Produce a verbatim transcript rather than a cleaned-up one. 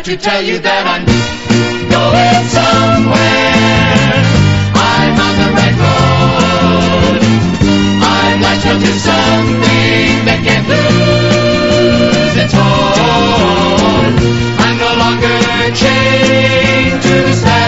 glad to tell you that I'm going somewhere. I'm on the red road. I'm latched onto something that can't lose its hold. I'm no longer chained to